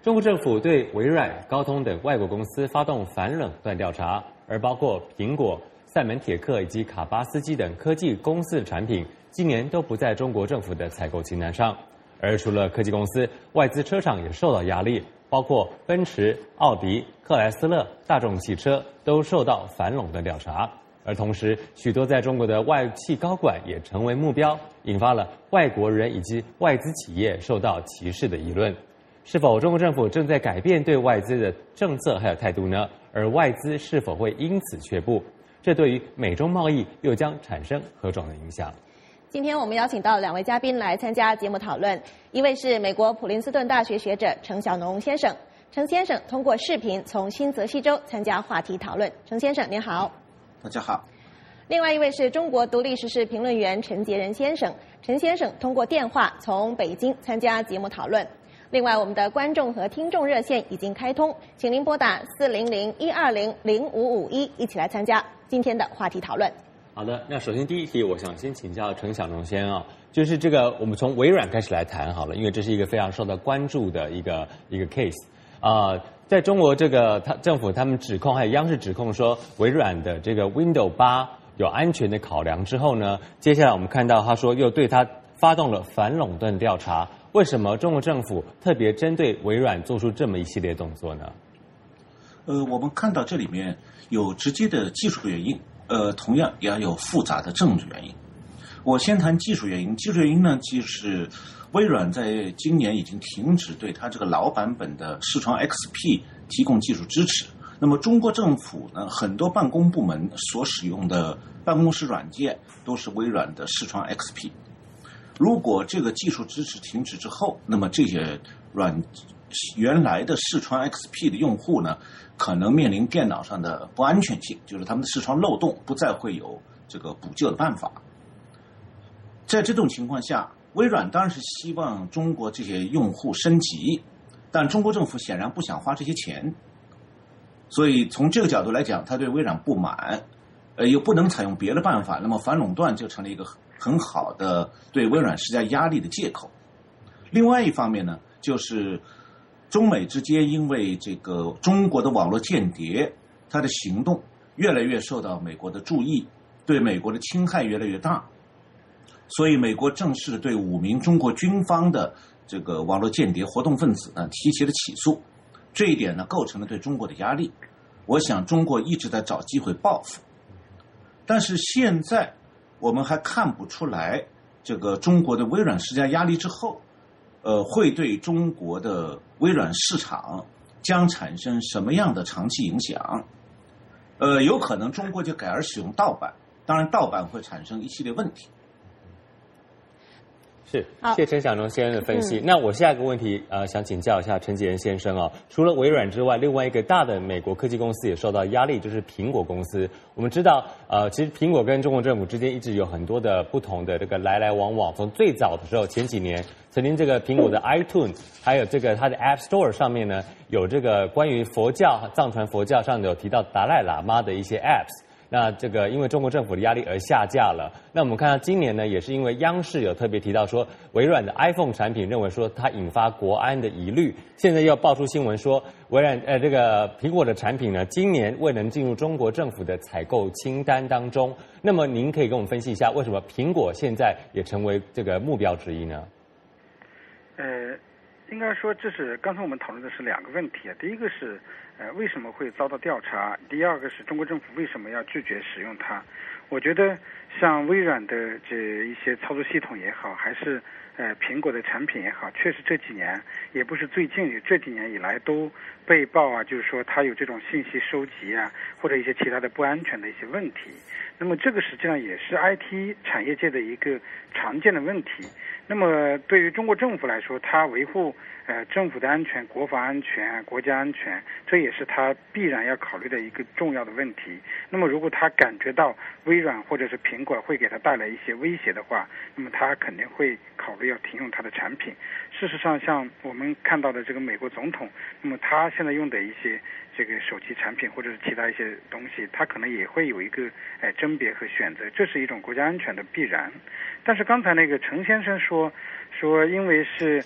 中国政府对微软、高通等外国公司发动反垄断调查，而包括苹果、赛门铁克以及卡巴斯基等科技公司的产品，今年都不在中国政府的采购清单上。而除了科技公司，外资车厂也受到压力，包括奔驰、奥迪、克莱斯勒、大众汽车都受到反垄断调查。而同时，许多在中国的外企高管也成为目标，引发了外国人以及外资企业受到歧视的议论。是否中国政府正在改变对外资的政策还有态度呢？而外资是否会因此却步？这对于美中贸易又将产生何种的影响？ 今天我们邀请到2位嘉宾来参加节目讨论，一位是美国普林斯顿大学学者程小农先生。程先生通过视频从新泽西州参加话题讨论。程先生您好。 大家好。 另外一位是中国独立时事评论员陈杰仁先生。陈先生通过电话从北京参加节目讨论。另外，我们的观众和听众热线已经开通，请您拨打400-120-0551，一起来参加今天的话题讨论。 好的，那首先第一题，我想先请教程小农先啊，就是这个我们从微软开始来谈好了，因为这是一个非常受到关注的一个 case 在中国这个政府他们指控，还有央视指控说微软的这个 Windows 8有安全的考量之后呢，接下来我们看到他说又对他发动了反垄断调查。为什么中国政府特别针对微软做出这么一系列动作呢？ 我们看到这里面有直接的技术原因，同样也有复杂的政治原因。我先谈技术原因。技术原因呢，就是微软在今年已经停止对它这个老版本的视窗 XP 提供技术支持。那么中国政府呢，很多办公部门所使用的办公室软件都是微软的视窗 XP。如果这个技术支持停止之后，那么这些原来的视窗 XP 的用户呢，可能面临电脑上的不安全性，就是他们的视窗漏洞不再会有这个补救的办法。在这种情况下，微软当然是希望中国这些用户升级，但中国政府显然不想花这些钱，所以从这个角度来讲，他对微软不满，又不能采用别的办法，那么反垄断就成了一个很好的对微软施加压力的借口。另外一方面呢，就是中美之间因为这个中国的网络间谍，他的行动越来越受到美国的注意，对美国的侵害越来越大，所以美国正式对5名中国军方的这个网络间谍活动分子呢提起了起诉。这一点呢构成了对中国的压力。我想中国一直在找机会报复，但是现在我们还看不出来这个中国的微软施加压力之后，会对中国的微软市场将产生什么样的长期影响？有可能中国就改而使用盗版，当然盗版会产生一系列问题。 是，谢谢陈小农先生的分析。那我下一个问题想请教一下陈杰仁先生除了微软之外，另外一个大的美国科技公司也受到压力，就是苹果公司。我们知道其实苹果跟中国政府之间一直有很多的不同的这个来来往往。从最早的时候，前几年曾经这个苹果的 iTunes 还有这个它的 App Store 上面呢，有这个关于佛教藏传佛教上有提到达赖喇嘛的一些 apps。那这个因为中国政府的压力而下架了。那我们看到今年呢，也是因为央视有特别提到说，微软的 iPhone 产品认为说它引发国安的疑虑。现在又爆出新闻说，微软这个苹果的产品呢，今年未能进入中国政府的采购清单当中。那么您可以跟我们分析一下，为什么苹果现在也成为这个目标之一呢？ 应该说这是刚才我们讨论的是2个问题第一个是为什么会遭到调查，第二个是中国政府为什么要拒绝使用它。我觉得像微软的这一些操作系统也好，还是苹果的产品也好，确实这几年也不是最近，这几年以来都被曝就是说它有这种信息收集或者一些其他的不安全的一些问题。那么这个实际上也是 IT 产业界的一个常见的问题。那么对于中国政府来说，它维护政府的安全、国防安全、国家安全，这也是它必然要考虑的一个重要的问题。那么如果它感觉到微软或者是苹果会给它带来一些威胁的话，那么它肯定会考虑要停用它的产品。事实上，像我们看到的这个美国总统，那么他现在用的一些这个手机产品或者是其他一些东西，他可能也会有一个甄别和选择，这是一种国家安全的必然。但是刚才那个陈先生说， 说因为是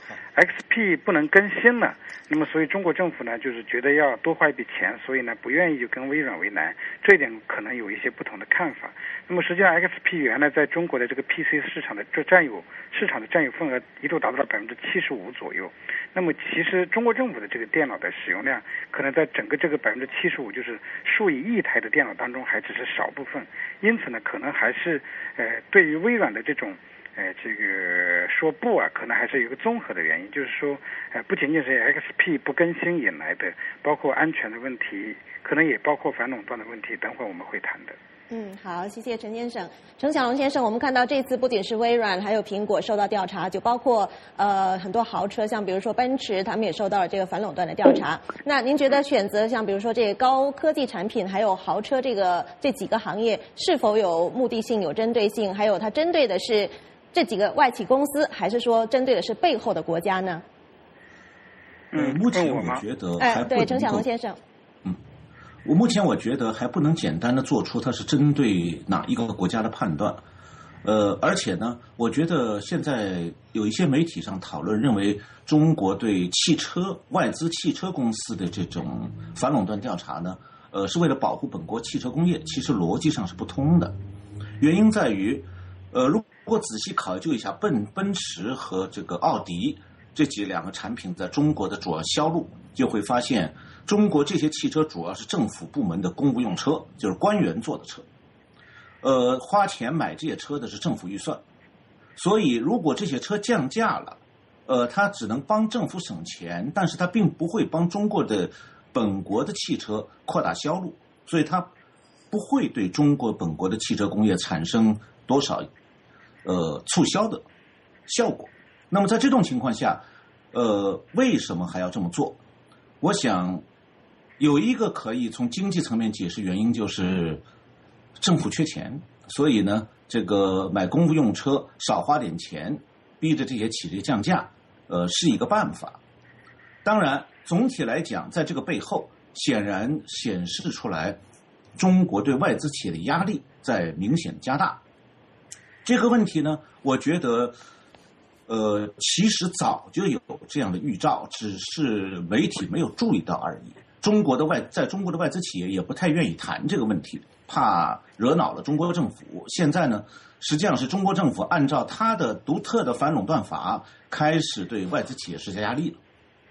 XP 不能更新了，那么所以中国政府呢就是觉得要多花一笔钱，所以呢不愿意就跟微软为难，这一点可能有一些不同的看法。那么实际上 XP 原来在中国的这个 PC 市场的占有份额一度达到了75%左右。那么其实中国政府的这个电脑的使用量，可能在整个这个75%，就是数以亿台的电脑当中还只是少部分。因此呢，可能还是对于微软的这种这个说不啊，可能还是有一个综合的原因，就是说不仅仅是 XP 不更新引来的，包括安全的问题，可能也包括反垄断的问题，等会儿我们会谈的。 好，谢谢陈先生。陈小龙先生，我们看到这次不仅是微软，还有苹果受到调查，就包括很多豪车，像比如说奔驰，他们也受到了这个反垄断的调查。那您觉得选择像比如说这个高科技产品，还有豪车这几个行业，是否有目的性、有针对性？还有它针对的是这几个外企公司，还是说针对的是背后的国家呢？ 目前我觉得还不能够， 对，陈小龙先生。 目前我觉得还不能简单的做出它是针对哪一个国家的判断，而且呢，我觉得现在有一些媒体上讨论认为中国对外资汽车公司的这种反垄断调查呢，是为了保护本国汽车工业，其实逻辑上是不通的。原因在于，如果仔细考究一下奔驰和这个奥迪这两个产品在中国的主要销路，就会发现中国这些汽车主要是政府部门的公务用车，就是官员坐的车。花钱买这些车的是政府预算，所以如果这些车降价了，它只能帮政府省钱，但是它并不会帮中国的本国的汽车扩大销路，所以它不会对中国本国的汽车工业产生多少促销的效果。那么在这种情况下，为什么还要这么做？我想有一个可以从经济层面解释原因，就是政府缺钱，所以呢，这个买公务用车少花点钱，逼着这些企业降价，是一个办法。当然，总体来讲，在这个背后，显然显示出来，中国对外资企业的压力在明显加大。这个问题呢，我觉得，其实早就有这样的预兆，只是媒体没有注意到而已。在中国的外资企业也不太愿意谈这个问题，怕惹恼了中国政府。现在呢，实际上是中国政府按照它的独特的反垄断法，开始对外资企业施加压力了。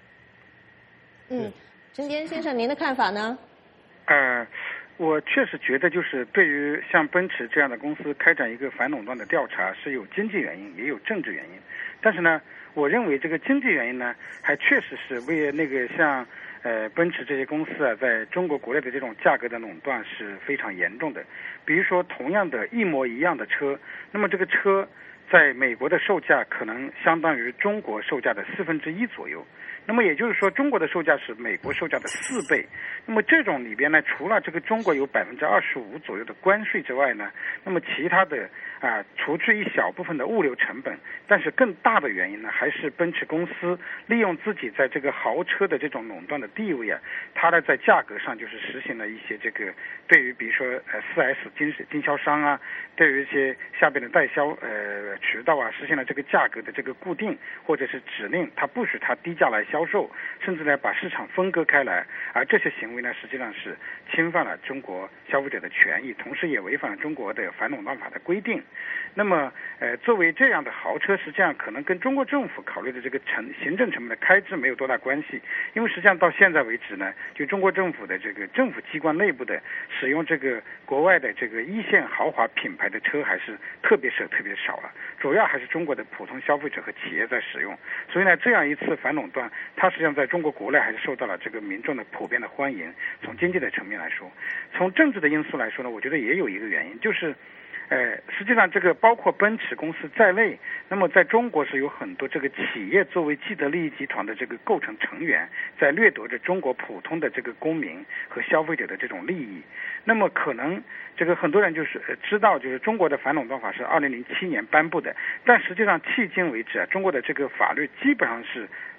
陈杰先生，您的看法呢？ 我确实觉得，就是对于像奔驰这样的公司开展一个反垄断的调查，是有经济原因，也有政治原因。但是呢，我认为这个经济原因呢，还确实是为那个像奔驰这些公司啊，在中国国内的这种价格的垄断是非常严重的。比如说，同样的一模一样的车，那么这个车在美国的售价可能相当于中国售价的1/4左右。那么也就是说，中国的售价是美国售价的4倍。那么这种里边呢，除了这个中国有25%左右的关税之外呢，那么其他的除去一小部分的物流成本，但是更大的原因呢，还是奔驰公司利用自己在这个豪车的这种垄断的地位啊，它呢在价格上就是实行了一些这个对于比如说4S 经销商啊，对于一些下边的代销渠道啊，实现了这个价格的这个固定，或者是指令它不许它低价来销售，甚至呢把市场分割开来，而这些行为呢实际上是侵犯了中国消费者的权益，同时也违反了中国的反垄断法的规定。那么作为这样的豪车，实际上可能跟中国政府考虑的这个行政成本的开支没有多大关系，因为实际上到现在为止呢，就中国政府的这个政府机关内部的使用这个国外的这个一线豪华品牌的车还是特别少了，主要还是中国的普通消费者和企业在使用。所以呢，这样一次反垄断，它实际上在中国国内还是受到了这个民众的普遍的欢迎。从经济的层面来说，从政治的因素来说呢，我觉得也有一个原因，就是实际上这个包括奔驰公司在内，那么在中国是有很多这个企业作为既得利益集团的这个构成成员，在掠夺着中国普通的这个公民和消费者的这种利益。那么可能这个很多人就是知道，就是中国的反垄断法是2007年颁布的，但实际上迄今为止中国的这个法律基本上是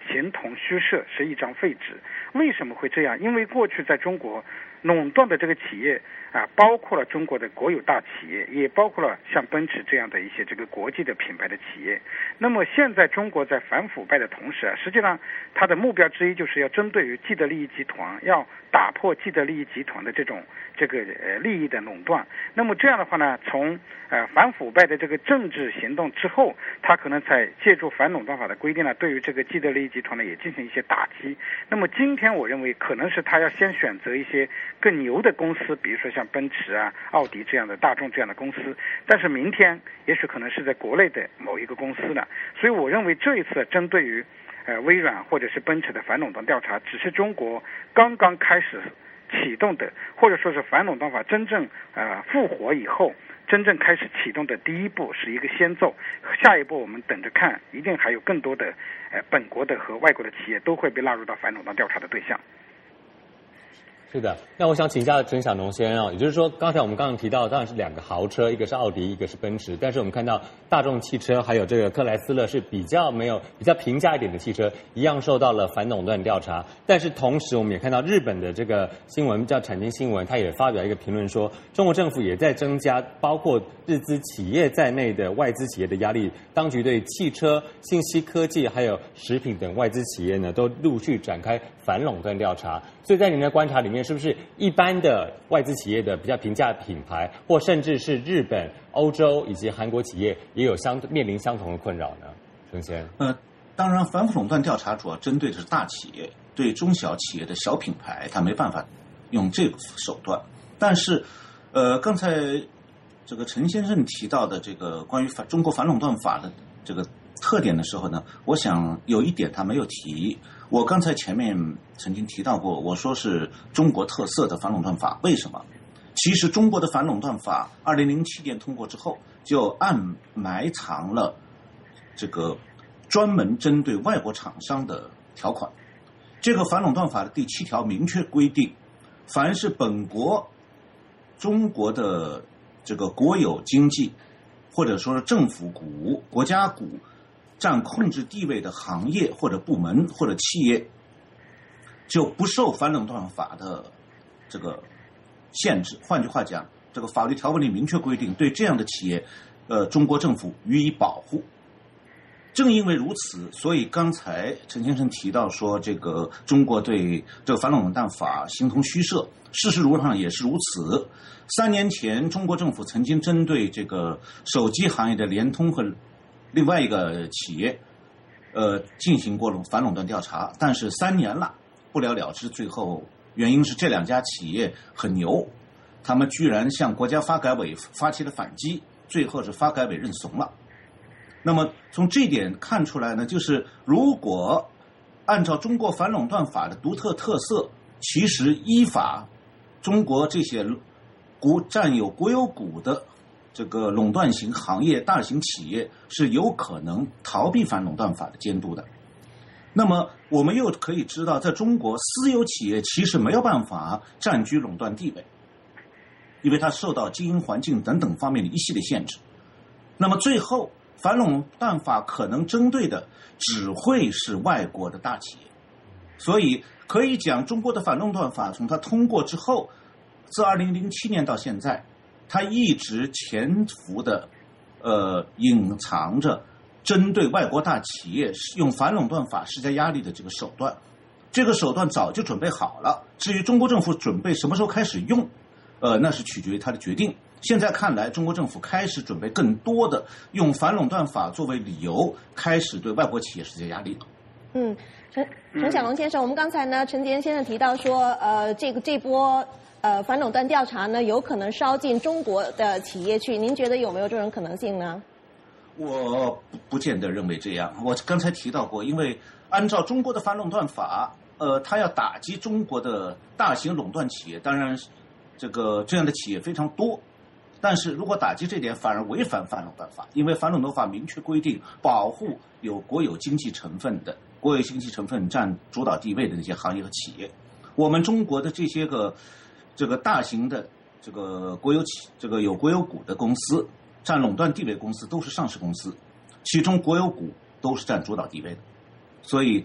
形同虚设，是一张废纸。为什么会这样？因为过去在中国垄断的这个企业包括了中国的国有大企业，也包括了像奔驰这样的一些这个国际的品牌的企业。那么现在中国在反腐败的同时实际上它的目标之一就是要针对于既得利益集团，要打破既得利益集团的这个利益的垄断。那么这样的话呢，从反腐败的这个政治行动之后，它可能才借助反垄断法的规定呢，对于这个既得利益集团呢也进行一些打击。那么今天我认为可能是他要先选择一些更牛的公司，比如说像奔驰奥迪这样的，大众这样的公司，但是明天也许可能是在国内的某一个公司呢。所以我认为这一次针对于微软或者是奔驰的反垄断调查，只是中国刚刚开始启动的，或者说是反垄断法真正复活以后真正开始启动的第一步，是一个先奏。下一步我们等着看，一定还有更多的本国的和外国的企业都会被纳入到反垄断调查的对象。 是的，那我想请教陈小农先生也就是说，刚才我们刚刚提到，当然是2个豪车，一个是奥迪，一个是奔驰，但是我们看到大众汽车还有这个克莱斯勒是比较平价一点的汽车，一样受到了反垄断调查。但是同时，我们也看到日本的这个新闻叫产经新闻，它也发表一个评论说，中国政府也在增加包括日资企业在内的外资企业的压力，当局对汽车、信息科技还有食品等外资企业呢，都陆续展开反垄断调查。所以在您的观察里面，是不是一般的外资企业的比较平价品牌，或甚至是日本、欧洲以及韩国企业，也有面临相同的困扰呢？陈先生。 当然，反垄断调查主要针对的是大企业，对中小企业的小品牌，它没办法用这个手段。但是，刚才这个陈先生提到的这个关于中国反垄断法的这个特点的时候呢，我想有一点他没有提。我刚才前面曾经提到过，我说是中国特色的反垄断法。为什么？其实中国的反垄断法2007年通过之后，就暗埋藏了这个专门针对外国厂商的条款。这个反垄断法的第7条明确规定，凡是本国中国的这个国有经济或者说是政府股、国家股占控制地位的行业或者部门或者企业，就不受反垄断法的这个限制。换句话讲，这个法律条文里明确规定，对这样的企业，中国政府予以保护。正因为如此，所以刚才陈先生提到说，这个中国对这个反垄断法形同虚设，事实上也是如此。3年前，中国政府曾经针对这个手机行业的联通和另外一个企业，进行过反垄断调查，但是3年了不了了之。最后原因是这2家企业很牛，他们居然向国家发改委发起了反击，最后是发改委认怂了。那么从这一点看出来呢，就是如果按照中国反垄断法的独特特色，其实依法中国这些占有国有股的这个垄断型行业大型企业是有可能逃避反垄断法的监督的。那么我们又可以知道，在中国私有企业其实没有办法占据垄断地位，因为它受到经营环境等等方面的一系列限制。那么最后反垄断法可能针对的只会是外国的大企业。所以可以讲，中国的反垄断法从它通过之后，自2007年到现在，它一直潜伏的隐藏着针对外国大企业用反垄断法施加压力的这个手段。这个手段早就准备好了，至于中国政府准备什么时候开始用，那是取决于它的决定。现在看来，中国政府开始准备更多的用反垄断法作为理由，开始对外国企业施加压力了。 陈小龙先生，我们刚才呢，陈杰先生提到说，这波反垄断调查呢，有可能烧进中国的企业去，您觉得有没有这种可能性呢？ 我不见得认为这样。我刚才提到过，因为按照中国的反垄断法，它要打击中国的大型垄断企业，当然这样的企业非常多。但是如果打击这点反而违反反垄断法，因为反垄断法明确规定保护有国有经济成分占主导地位的那些行业和企业。我们中国的这些大型的有国有股的公司，占垄断地位公司都是上市公司，其中国有股都是占主导地位的。所以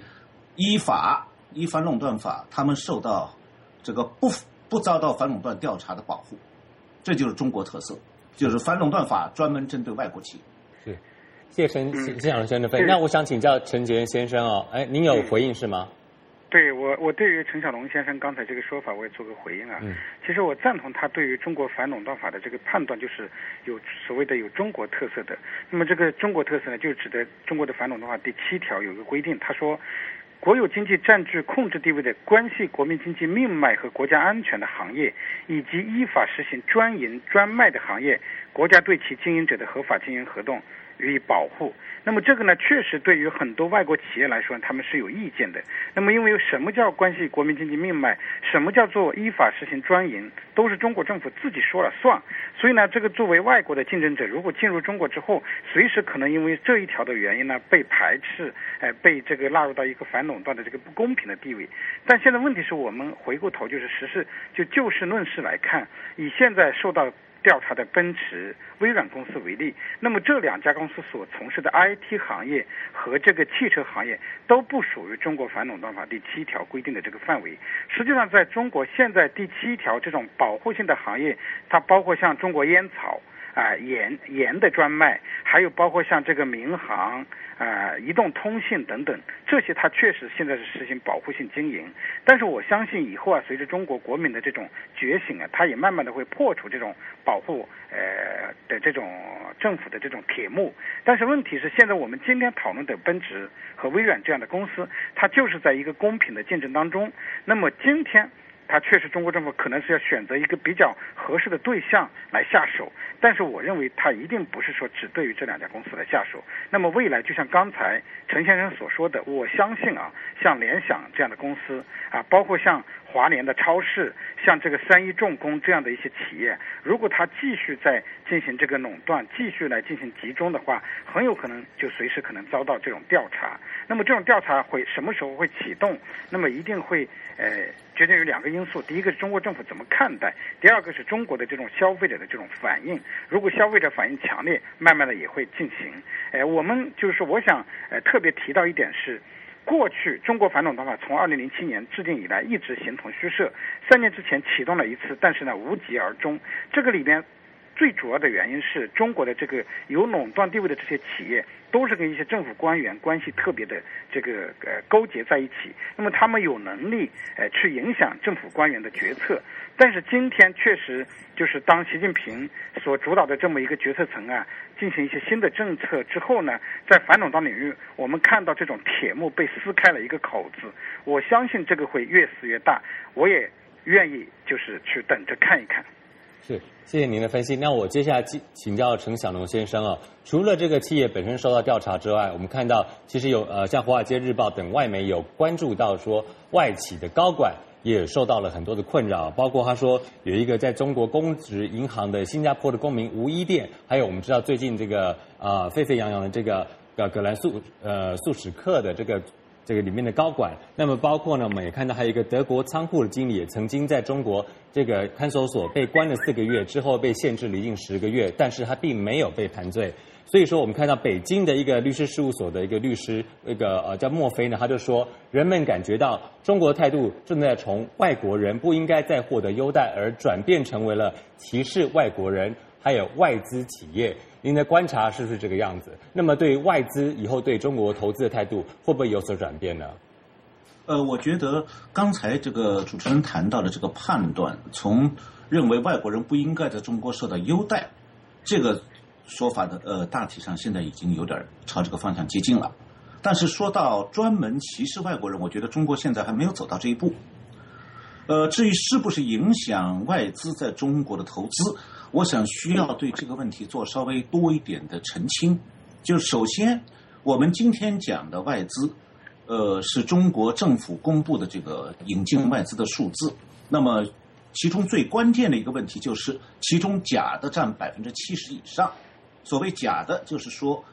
依反垄断法，他们受到这个不遭到反垄断调查的保护，这就是中国特色，就是反垄断法专门针对外国企业。 是，谢谢谢小龙先生的分析。那我想请教陈杰先生哦，您有回应是吗？ 对，我对于陈小龙先生刚才这个说法，我也做个回应啊。其实我赞同他对于中国反垄断法的这个判断，就是有所谓的有中国特色的。那么这个中国特色呢，就指的中国的反垄断法第7条有一个规定，他说，国有经济占据控制地位的关系国民经济命脉和国家安全的行业，以及依法实行专营专卖的行业，国家对其经营者的合法经营活动予以保护。那么这个呢，确实对于很多外国企业来说，他们是有意见的。那么因为什么叫关系国民经济命脉，什么叫做依法实行专营，都是中国政府自己说了算。所以呢，这个作为外国的竞争者，如果进入中国之后，随时可能因为这一条的原因呢，被排斥，被这个纳入到一个反垄断的这个不公平的地位。但现在问题是我们回过头就是就事论事来看，以现在受到调查的奔驰、微软公司为例，那么这2家公司所从事的 IT 行业和这个汽车行业都不属于中国反垄断法第7条规定的这个范围。实际上，在中国现在第7条这种保护性的行业，它包括像中国烟草盐的专卖，还有包括像这个民航移动通信等等，这些它确实现在是实行保护性经营。但是我相信以后随着中国国民的这种觉醒它也慢慢的会破除这种保护的这种政府的这种铁幕。但是问题是，现在我们今天讨论的奔驰和微软这样的公司，它就是在一个公平的竞争当中。那么今天它确实中国政府可能是要选择一个比较合适的对象来下手，但是我认为它一定不是说只对于这2家公司来下手。那么未来就像刚才陈先生所说的，我相信像联想这样的公司包括像华联的超市，像这个3一重工这样的一些企业，如果它继续在进行这个垄断，继续来进行集中的话，很有可能就随时可能遭到这种调查。那么这种调查会什么时候会启动？那么一定会决定于2个因素，第一个是中国政府怎么看待，第二个是中国的这种消费者的这种反应。如果消费者反应强烈，慢慢的也会进行。我们就是说，我想特别提到一点是，过去中国反垄断法从2007年制定以来一直形同虚设，3年之前启动了一次，但是呢无疾而终。这个里边最主要的原因是中国的这个有垄断地位的这些企业都是跟一些政府官员关系特别的这个勾结在一起，那么他们有能力去影响政府官员的决策。但是今天确实就是当习近平所主导的这么一个决策层进行一些新的政策之后呢，在反垄断领域我们看到这种铁幕被撕开了一个口子，我相信这个会越撕越大，我也愿意就是去等着看一看。 是，谢谢您的分析。那我接下来请教陈小龙先生除了这个企业本身受到调查之外，我们看到其实有像《华尔街日报》等外媒有关注到说，外企的高管也受到了很多的困扰，包括他说有一个在中国公职银行的新加坡的公民吴一店，还有我们知道最近这个沸沸扬扬的这个葛兰素史克的这个里面的高管，那么包括呢，我们也看到还有一个德国仓库的经理，也曾经在中国这个看守所被关了4个月，之后被限制离境10个月，但是他并没有被判罪。所以说，我们看到北京的一个律师事务所的一个律师，叫墨菲呢，他就说，人们感觉到中国的态度正在从外国人不应该再获得优待，而转变成为了歧视外国人，还有外资企业。您的观察是不是这个样子？那么对于外资以后对中国投资的态度会不会有所转变呢？ 我觉得刚才这个主持人谈到的这个判断，从认为外国人不应该在中国受到优待这个说法的大体上现在已经有点朝这个方向接近了。但是说到专门歧视外国人，我觉得中国现在还没有走到这一步。至于是不是影响外资在中国的投资，我想需要对这个问题做稍微多一点的澄清。就首先，我们今天讲的外资，是中国政府公布的这个引进外资的数字。那么，其中最关键的一个问题就是，其中假的占70%以上。所谓假的，就是说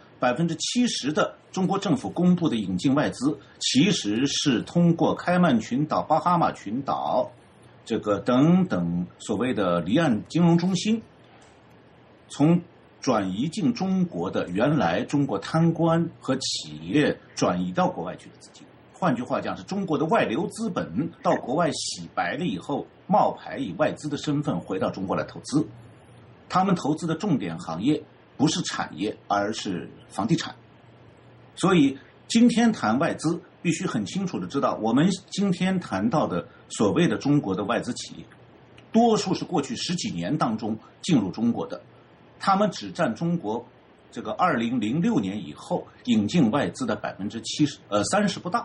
70%的中国政府公布的引进外资，其实是通过开曼群岛、巴哈马群岛这个等等所谓的离岸金融中心，从转移进中国的原来中国贪官和企业转移到国外去的资金， 换句话讲，是中国的外流资本到国外洗白了以后，冒牌以外资的身份回到中国来投资。他们投资的重点行业不是产业，而是房地产。所以今天谈外资，必须很清楚的知道，我们今天谈到的所谓的中国的外资企业，多数是过去10几年当中进入中国的，他们只占中国这个2006年以后引进外资的30%不到。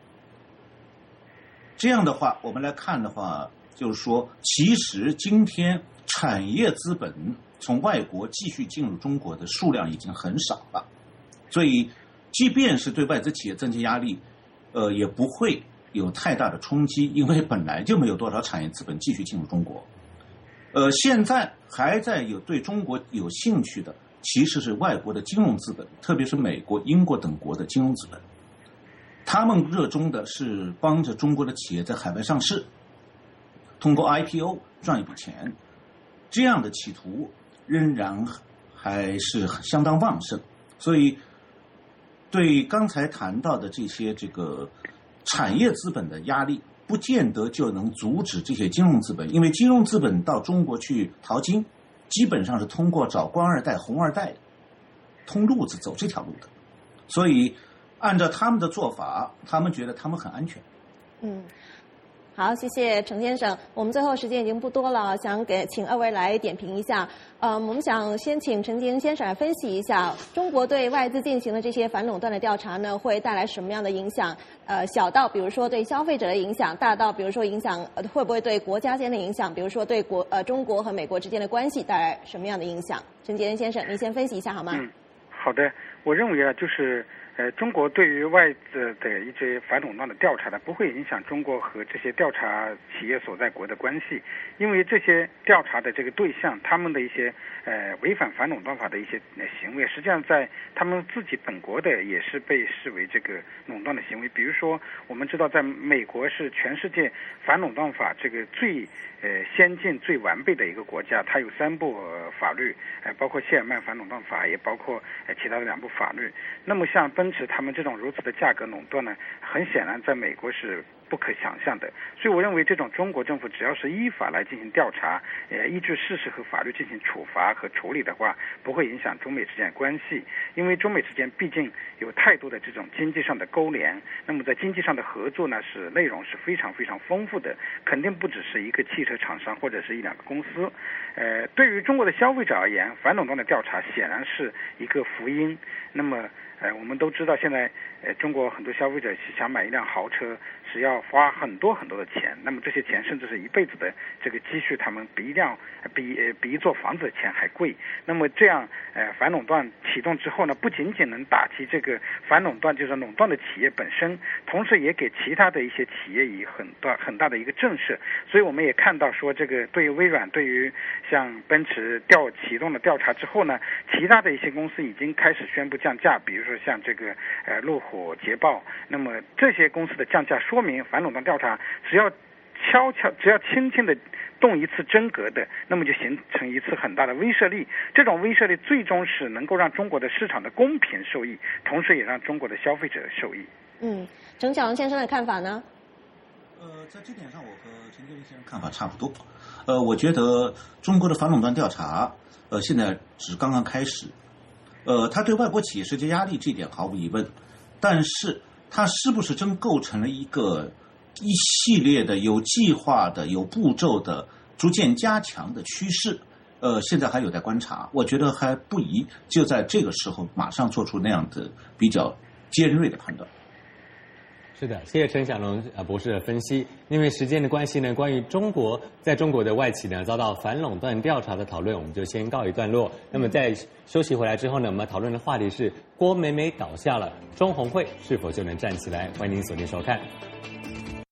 这样的话，我们来看的话，就是说，其实今天产业资本从外国继续进入中国的数量已经很少了，所以即便是对外资企业增加压力，也不会有太大的冲击，因为本来就没有多少产业资本继续进入中国。现在还在对中国有兴趣的，其实是外国的金融资本，特别是美国、英国等国的金融资本。他们热衷的是帮着中国的企业在海外上市，通过 IPO 赚一笔钱，这样的企图仍然还是相当旺盛。所以对刚才谈到的这个产业资本的压力，不见得就能阻止这些金融资本，因为金融资本到中国去淘金，基本上是通过找官二代、红二代通路子走这条路的。所以按照他们的做法，他们觉得他们很安全。 好，谢谢程先生。我们最后时间已经不多了，想请二位来点评一下。我们想先请陈杰恩先生来分析一下，中国对外资进行的这些反垄断的调查呢，会带来什么样的影响？小到比如说对消费者的影响，大到比如说影响会不会对国家间的影响，比如说对中国和美国之间的关系带来什么样的影响？陈杰恩先生，您先分析一下好吗？ 好的，我认为就是中国对于外资的一些反垄断的调查呢，不会影响中国和这些调查企业所在国的关系，因为这些调查的这个对象，他们的一些违反反垄断法的一些行为，实际上在他们自己本国的也是被视为这个垄断的行为。比如说，我们知道在美国是全世界反垄断法这个最先进、最完备的一个国家，它有3部法律，包括谢尔曼反垄断法，也包括其他的2部法律。那么像奔驰他们这种如此的价格垄断呢，很显然在美国是不可想象的。所以我认为这种中国政府只要是依法来进行调查，依据事实和法律进行处罚和处理的话，不会影响中美之间的关系。因为中美之间毕竟有太多的这种经济上的勾连，那么在经济上的合作呢，是内容是非常非常丰富的，肯定不只是一个汽车厂商或者是1-2个公司。对于中国的消费者而言，反垄断的调查显然是一个福音。那么我们都知道现在中国很多消费者想买一辆豪车是要花很多很多的钱，那么这些钱甚至是一辈子的这个积蓄，他们比一座房子的钱还贵。那么这样反垄断启动之后呢，不仅仅能打击这个反垄断就是垄断的企业本身，同时也给其他的一些企业以很大的一个震慑。所以我们也看到说，这个对于微软，对于像奔驰启动了调查之后呢，其他的一些公司已经开始宣布降价，比如说像这个路虎、捷豹。那么这些公司的降价说明反垄断调查只要轻轻的动一次真格的，那么就形成一次很大的威慑力。这种威慑力最终是能够让中国的市场的公平受益，同时也让中国的消费者受益。 程小龙先生的看法呢？ 在这点上我和陈杰林先生看法差不多。我觉得中国的反垄断调查现在只是刚刚开始。它对外国企业施加压力这一点毫无疑问，但是它是不是真构成了一系列的有计划的、有步骤的、逐渐加强的趋势？现在还有待观察。我觉得还不宜就在这个时候马上做出那样的比较尖锐的判断。 是的，谢谢陈小龙博士的分析。因为时间的关系呢，关于在中国的外企呢遭到反垄断调查的讨论，我们就先告一段落。那么在休息回来之后呢，我们讨论的话题是郭美美倒下了，钟红会是否就能站起来？欢迎您锁定收看。